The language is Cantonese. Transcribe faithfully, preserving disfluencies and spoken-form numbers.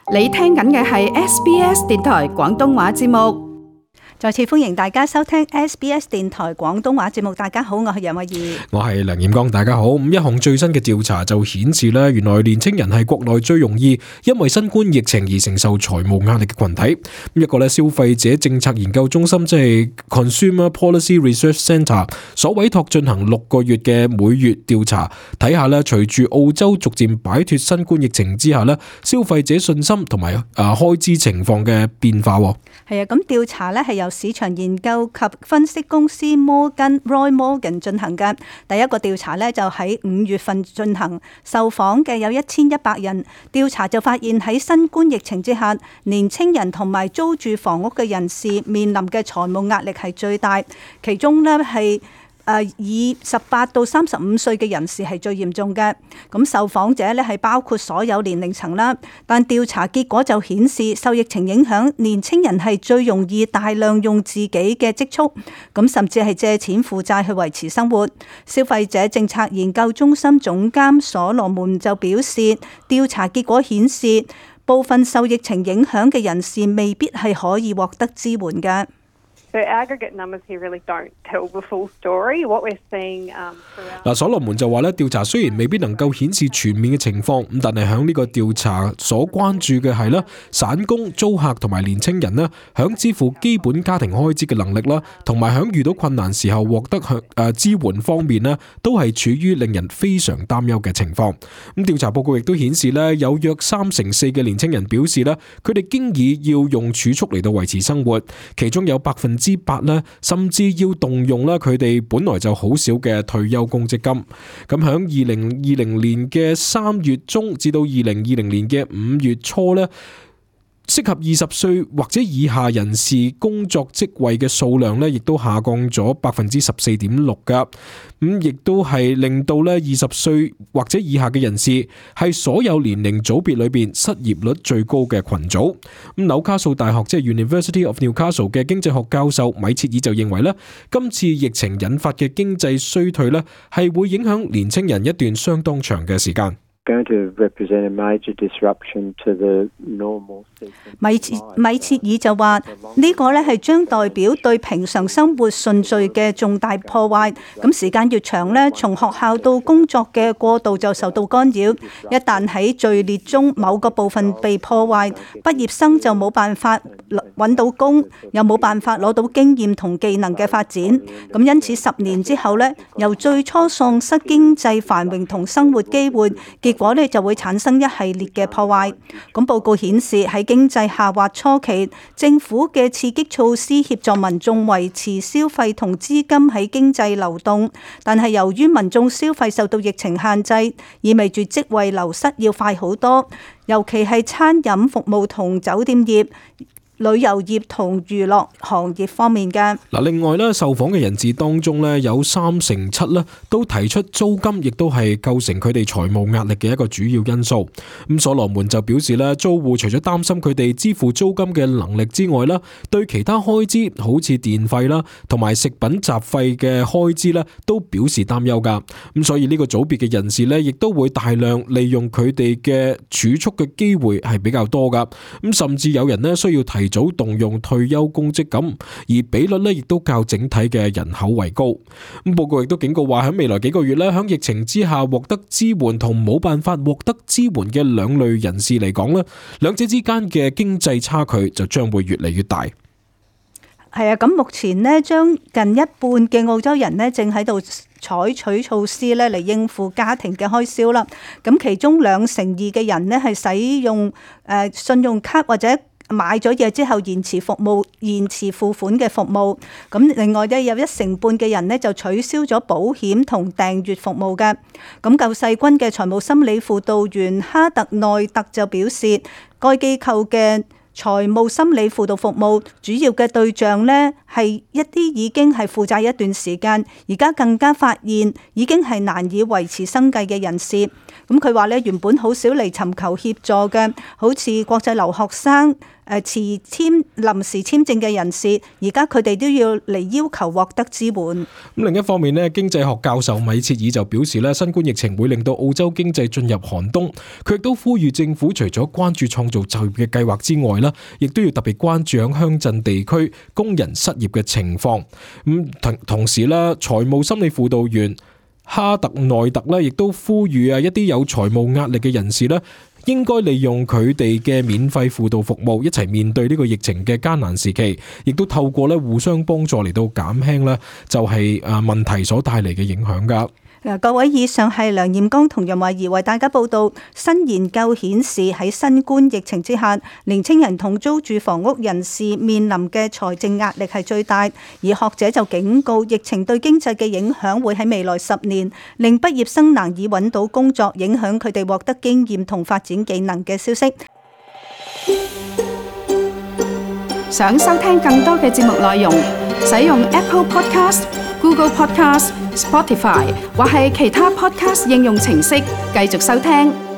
你聽緊嘅係 S B S 電台廣東話節目。 再次歡迎大家收聽 S B S 電台廣東話節目。大家好，我係楊慧儀， 我係梁彥剛。大家好。咁一項最新嘅調查就顯示咧，原來年青人係國內最容易因為新冠疫情而承受財務壓力嘅群體。一個咧消費者政策研究中心，即係 Consumer Policy Research Centre 所委託進行六個月嘅每月調查，睇下咧隨住澳洲逐漸擺脫新冠疫情之下咧，消費者信心同埋啊開支情況嘅變化。 係啊，咁調查咧係由市場研究及分析公司摩根 Roy Morgan 進行嘅。第一個調查咧就喺五月份進行，受訪嘅有一千一百人。調查就發現喺新冠疫情之下，年青人同埋租住房屋嘅人士面臨嘅財務壓力係最大，其中咧係誒以十八到三十五歲嘅人士係最嚴重嘅。咁受訪者咧係包括所有年齡層啦，但調查結果就顯示受疫情影響，年青人係最容易大量用自己嘅積蓄，咁甚至係借錢負債去維持生活。消費者政策研究中心總監所羅門就表示，調查結果顯示部分受疫情影響嘅人士未必係可以獲得支援嘅。 The aggregate numbers here really don't tell the full story. What we're seeing, um, 嗱，所羅門就話咧，調查雖然未必能夠顯示全面嘅情況，咁但係響呢個調查所關注嘅係咧，散工、租客同埋年青人咧，響支付基本家庭開支嘅能力啦，同埋響遇到困難時候獲得向誒支援方面咧，都係處於令人非常擔憂嘅情況。咁調查報告亦都顯示咧，有約三成四嘅年青人表示咧，佢哋經已要用儲蓄嚟到維持生活，其中有百分之八咧，甚至要動用咧佢哋本來就好少嘅退休公積金。咁響二零二零年嘅三月中至到二零二零年嘅五月初咧，適合二十歲或者以下人士工作職位嘅數量咧，亦都下降咗百分之十四點六噶。咁亦都係令到咧二十歲或者以下嘅人士係所有年齡組別裏邊失業率最高嘅群組。咁紐卡素大學即係 University of Newcastle 嘅經濟學教授米切爾就認為咧，今次疫情引發嘅經濟衰退咧，係會影響年青人一段相當長嘅時間。 going to represent a major disruption to the normal season. 米切米切爾就話呢個咧係將代表對平常生活順序嘅重大破壞。咁時間越長咧，從學校到工作嘅過渡就受到干擾。一旦喺序列中某個部分被破壞，畢業生就冇辦法揾到工，又冇辦法攞到經驗同技能嘅發展。咁因此十年之後咧，由最初喪失經濟繁榮同生活機會，結果咧就會產生一系列嘅破壞。咁報告顯示喺經濟下滑初期，政府嘅刺激措施協助民眾維持消費同資金喺經濟流動，但係由於民眾消費受到疫情限制，意味住職位流失要快好多，尤其係餐飲服務同酒店業、旅遊業同娛樂行業方面嘅。 嗱，另外咧，受訪嘅人士當中咧，有三成七咧都提出租金亦都係構成佢哋財務壓力嘅一個主要因素。咁所羅門就表示咧，租戶除咗擔心佢哋支付租金嘅能力之外啦，對其他開支好似電費啦同埋食品雜費嘅開支咧，都表示擔憂噶。咁所以呢個組別嘅人士咧，亦都會大量利用佢哋嘅儲蓄嘅機會係比較多噶。咁甚至有人咧需要提早動用退休公積金，而比率咧亦都較整體嘅人口為高。咁報告亦都警告話，喺未來幾個月咧，喺疫情之下獲得支援同冇辦法獲得支援嘅兩類人士嚟講咧，兩者之間嘅經濟差距就將會越嚟越大。 係啊，咁目前呢，將近一半嘅澳洲人呢，正喺度採取措施咧嚟應付家庭嘅開銷啦。咁其中兩成二嘅人呢，係使用誒信用卡或者買咗嘢之後延遲服務、延遲付款嘅服務。咁另外咧，有一成半嘅人呢就取消咗保險同訂閱服務嘅。咁救世軍嘅財務心理輔導員哈特內特就表示，該機構嘅財務心理輔導服務主要嘅對象呢，係一啲已經係負債一段時間，而家更加發現已經係難以維持生計嘅人士。咁佢話咧，原本好少嚟尋求協助嘅，好似國際留學生、誒持簽臨時簽證嘅人士，而家佢哋都要嚟要求獲得支援。咁另一方面咧，經濟學教授米切爾就表示咧，新冠疫情會令到澳洲經濟進入寒冬。佢亦都呼籲政府除咗關注創造就業嘅計劃之外啦，亦都要特別關注響鄉鎮地區工人失業嘅情況。咁同同時咧，財務心理輔導員哈特內特咧，亦都呼籲啊一啲有財務壓力嘅人士咧，應該利用佢哋嘅免費輔導服務，一齊面對呢個疫情嘅艱難時期，亦都透過咧互相幫助嚟到減輕咧就係誒問題所帶嚟嘅影響噶。 各位，以上係梁艷剛同任慧儀為大家報道。新研究顯示喺新冠疫情之下，年青人同租住房屋人士面臨嘅財政壓力係最大，而學者就警告，疫情對經濟嘅影響會喺未來十年令畢業生難以揾到工作，影響佢哋獲得經驗同發展技能嘅消息。 想收聽更多嘅節目內容，使用 Apple Podcast、Google Podcast、Spotify 或係其他 Podcast 應用程式繼續收聽。